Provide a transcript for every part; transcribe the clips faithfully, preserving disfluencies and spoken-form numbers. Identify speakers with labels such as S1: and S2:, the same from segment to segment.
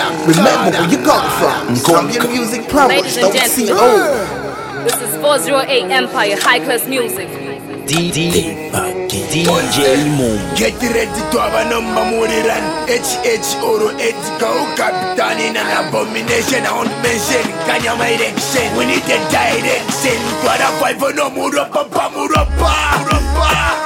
S1: Remember where you come from. Zambian Music Plumbers, don't see old.
S2: This is four oh eight Empire, high class music.
S3: D D D J Moon.
S4: Get ready to have a number more than H H Oro Ethical Captain in an abomination. I won't mention Kanya my direction. We need a direction. What a five for no more up, up, up, up, up.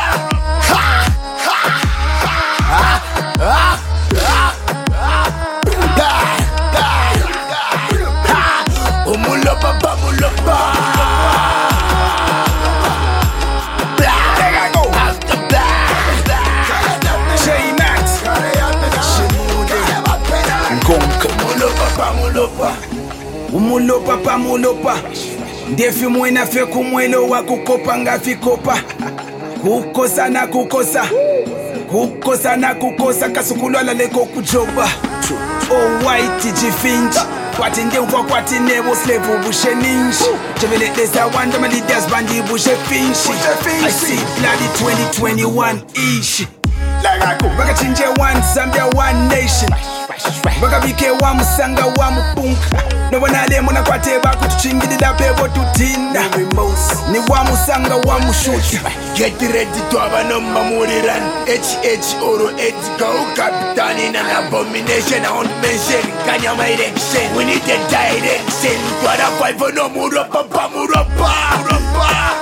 S5: Umulopa pa mulopa ndefi mwena fe kumwelo wa kukopa ngafi kopa kukosa na kukosa kukosa na kukosa kasukulwala leko kujoba oh white jifinji kwati ngemva kwati nebo slave bushe ninji jebele desa wanda my leaders bandi bushe finshi I see bloody twenty twenty-one ish baka chinje one Zambia one nation baka bike wa musanga wa mupunka nobona le mona kwate bakutuchingidida bebo tutinda ni wa musanga wa mushuti.
S4: Get ready to have a number more than H H Oro Ethical Captain in an abomination. I won't mention Kanya my direction. We need a direction. What a five for no more up, up, up, up, up, up.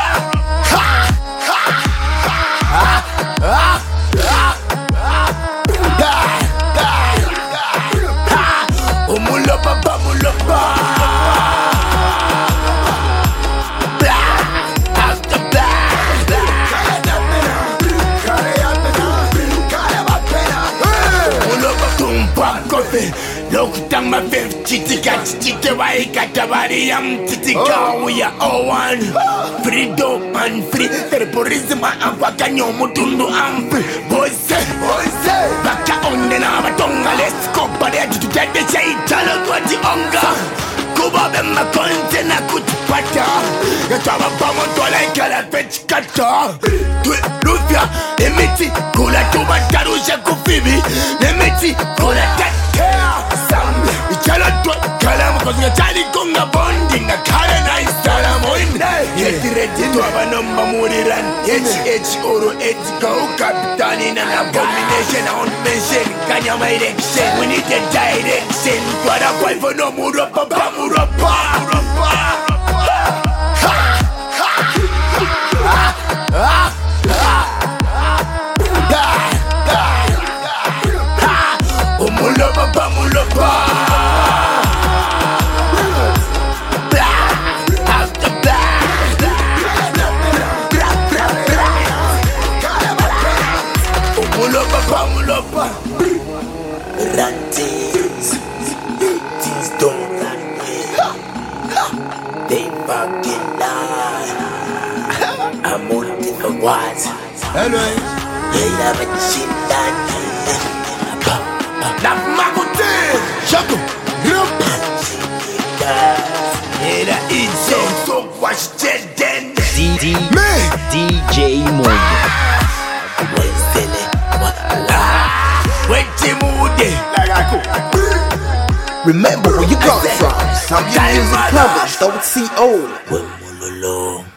S4: Lokutang ma fifth chitika chitika wai katabari yam chitika we are all one. Freedom and free terrorism and wakanyo mutundu am free. Boys say, boys say baka onde na batonga let's go pare to get the chai talo kwati onga kuba bemma konte na kutupata yataba pamo tola ikala fetch kata tu lufia emiti kula tuba tarusha kufibi emiti kula takea sambe ikala tu kalamu kozinga tali konga bonding na kala na isalamu imne get ready to have a number more than H H Oro Ethical Captain in an abomination. I won't mention Kanya my direction. We need a direction. What a five for no more up, up, up, up, up, up. Umulopa pa mulopa.
S6: Ranties, these don't run way. They fucking lie. I'm on the words.
S4: Hello.
S6: They haven't seen that.
S4: La magote, Chaco, group. Era iso, so watch den.
S3: D D D J Moon.
S1: Remember where you come from. Zambian Music Plumbers, don't see old.